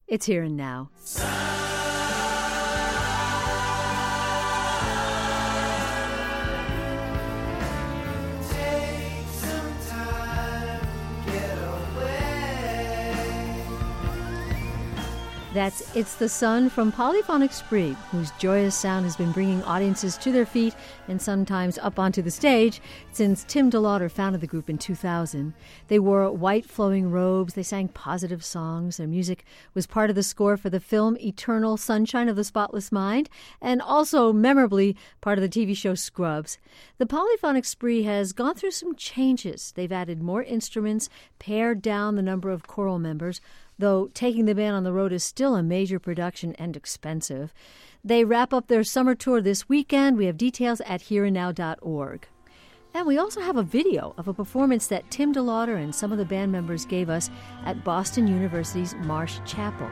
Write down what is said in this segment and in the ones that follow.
It's Here and Now. That's It's the Sun from Polyphonic Spree, whose joyous sound has been bringing audiences to their feet and sometimes up onto the stage since Tim DeLauder founded the group in 2000. They wore white flowing robes, they sang positive songs, their music was part of the score for the film Eternal Sunshine of the Spotless Mind, and also, memorably, part of the TV show Scrubs. The Polyphonic Spree has gone through some changes. They've added more instruments, pared down the number of choral members, though taking the band on the road is still a major production and expensive. They wrap up their summer tour this weekend. We have details at hereandnow.org. And we also have a video of a performance that Tim DeLauder and some of the band members gave us at Boston University's Marsh Chapel.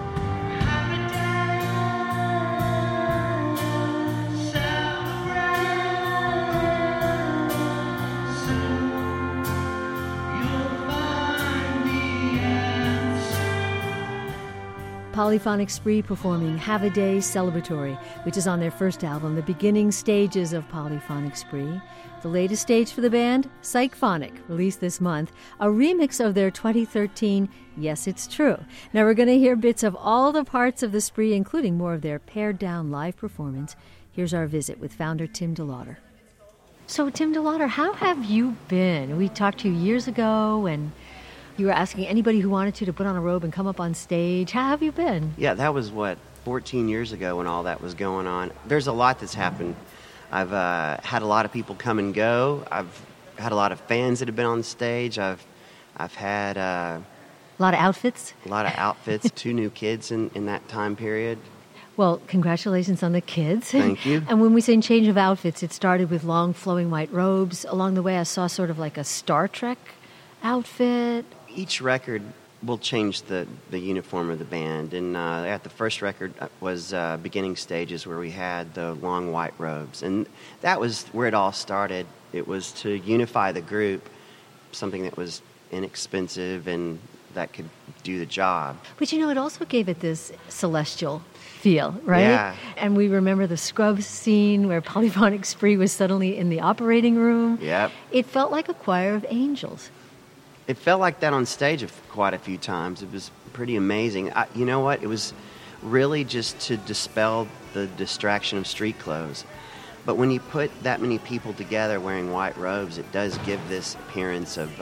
Polyphonic Spree performing Have a Day Celebratory, which is on their first album, The Beginning Stages of Polyphonic Spree. The latest stage for the band, Psychphonic, released this month, a remix of their 2013 Yes, It's True. Now we're going to hear bits of all the parts of the Spree, including more of their pared-down live performance. Here's our visit with founder Tim DeLauder. So, Tim DeLauder, how have you been? We talked to you years ago, and you were asking anybody who wanted to put on a robe and come up on stage. How have you been? Yeah, that was, 14 years ago when all that was going on. There's a lot that's happened. I've had a lot of people come and go. I've had a lot of fans that have been on stage. I've had a lot of outfits? A lot of outfits, 2 new kids in that time period. Well, congratulations on the kids. Thank you. And when we say change of outfits, it started with long flowing white robes. Along the way, I saw sort of like a Star Trek outfit. Each record will change the uniform of the band. And at the first record was Beginning Stages, where we had the long white robes. And that was where it all started. It was to unify the group, something that was inexpensive and that could do the job. But it also gave it this celestial feel, right? Yeah. And we remember the Scrubs scene where Polyphonic Spree was suddenly in the operating room. Yep. It felt like a choir of angels. It felt like that on stage quite a few times. It was pretty amazing. You know what? It was really just to dispel the distraction of street clothes. But when you put that many people together wearing white robes, it does give this appearance of,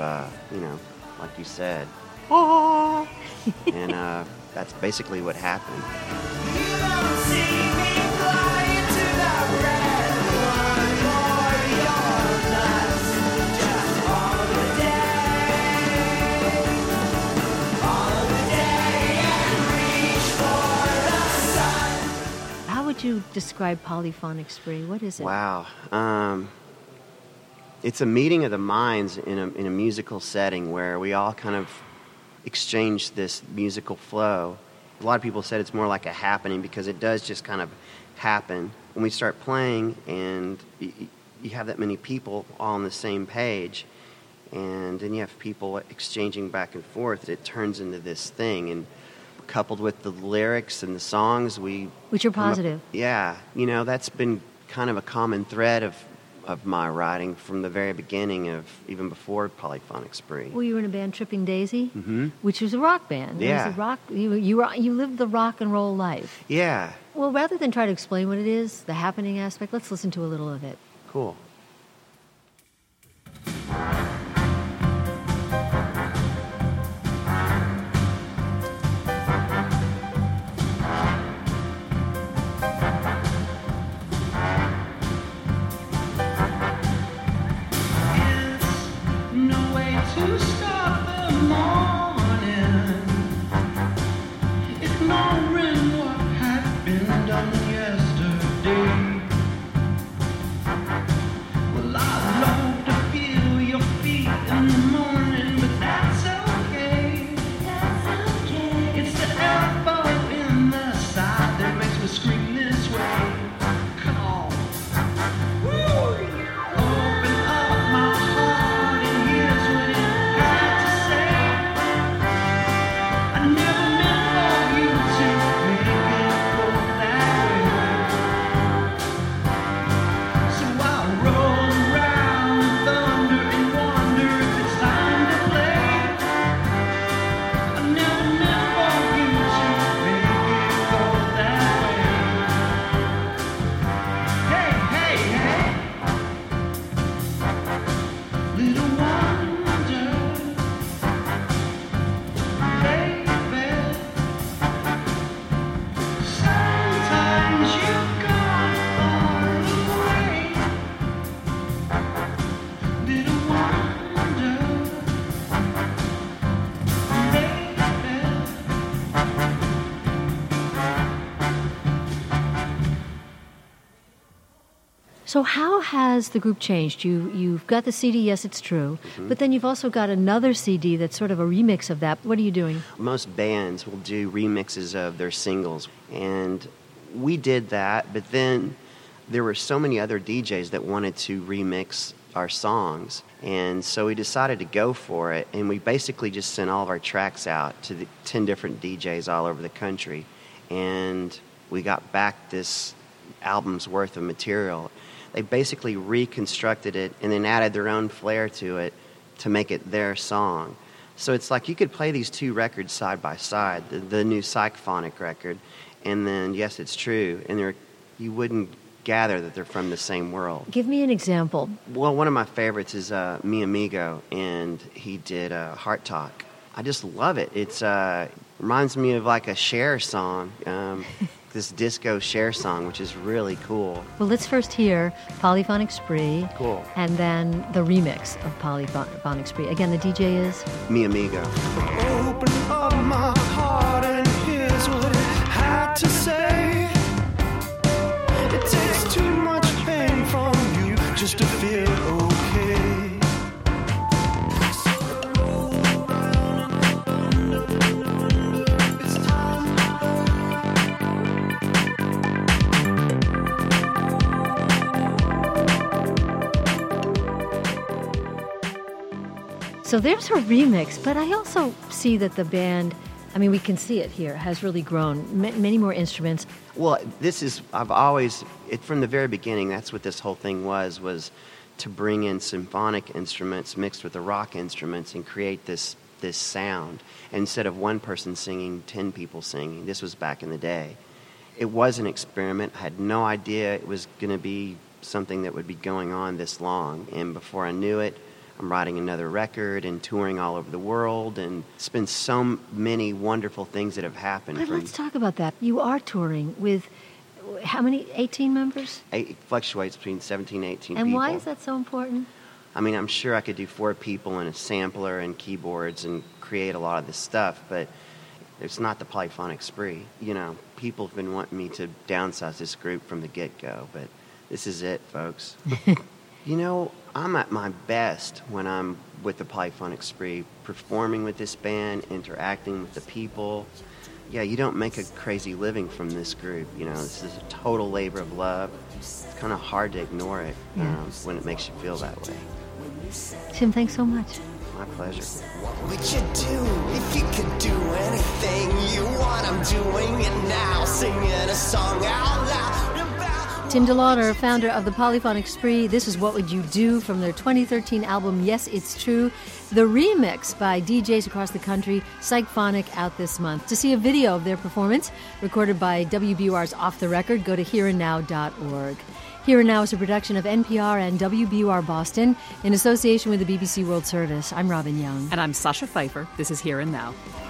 like you said, oh! And that's basically what happened. You don't see me flying to the red one for your nuts. Just all the day and reach for the sun. How would you describe Polyphonic Spree? What is it? Wow. It's a meeting of the minds in a musical setting where we all kind of exchange this musical flow. A lot of people said it's more like a happening because it does just kind of happen. When we start playing and you have that many people all on the same page, and then you have people exchanging back and forth, it turns into this thing. And coupled with the lyrics and the songs, which are positive. Yeah. That's been kind of a common thread of my writing from the very beginning of even before Polyphonic Spree. Well, you were in a band, Tripping Daisy, mm-hmm. which was a rock band. Yeah. It was a rock. You lived the rock and roll life. Yeah. Well, rather than try to explain what it is, the happening aspect, let's listen to a little of it. Cool. To start the morning, ignoring what had been done yesterday. So how has the group changed? You've got the CD, Yes, It's True, but then you've also got another CD that's sort of a remix of that. What are you doing? Most bands will do remixes of their singles, and we did that, but then there were so many other DJs that wanted to remix our songs, and so we decided to go for it, and we basically just sent all of our tracks out to the 10 different DJs all over the country, and we got back this album's worth of material. They basically reconstructed it and then added their own flair to it to make it their song. So it's like you could play these two records side by side, the new Psychophonic record, and then Yes, It's True, and you wouldn't gather that they're from the same world. Give me an example. Well, one of my favorites is Mi Amigo, and he did Heart Talk. I just love it. It's reminds me of like a Cher song, this disco Cher song, which is really cool. Well, let's first hear Polyphonic Spree. Cool. And then the remix of Polyphonic Spree. Again, the DJ is Mi Amigo. Open up my heart and here's what it had to say. It takes too much pain from you just to feel okay. So there's her remix, but I also see that the band, I mean, we can see it here, has really grown. Many more instruments. Well, from the very beginning, that's what this whole thing was to bring in symphonic instruments mixed with the rock instruments and create this sound. And instead of one person singing, 10 people singing. This was back in the day. It was an experiment. I had no idea it was going to be something that would be going on this long. And before I knew it, I'm writing another record and touring all over the world, and it's been so many wonderful things that have happened. But let's talk about that. You are touring with how many? 18 members? It fluctuates between 17 and 18 and people. why is that so important? I mean, I'm sure I could do 4 people and a sampler and keyboards and create a lot of this stuff, but it's not the Polyphonic Spree. You know, people have been wanting me to downsize this group from the get-go, but this is it, folks. You know, I'm at my best when I'm with the Polyphonic Spree, performing with this band, interacting with the people. Yeah, you don't make a crazy living from this group. You know, this is a total labor of love. It's kind of hard to ignore it when it makes you feel that way. Tim, thanks so much. My pleasure. What would you do if you could do anything you want? I'm doing it now, singing a song out loud. Tim DeLauder, founder of the Polyphonic Spree. This is What Would You Do from their 2013 album, Yes, It's True. The remix by DJs across the country, Psychophonic, out this month. To see a video of their performance, recorded by WBUR's Off the Record, go to hereandnow.org. Here and Now is a production of NPR and WBUR Boston in association with the BBC World Service. I'm Robin Young. And I'm Sasha Pfeiffer. This is Here and Now.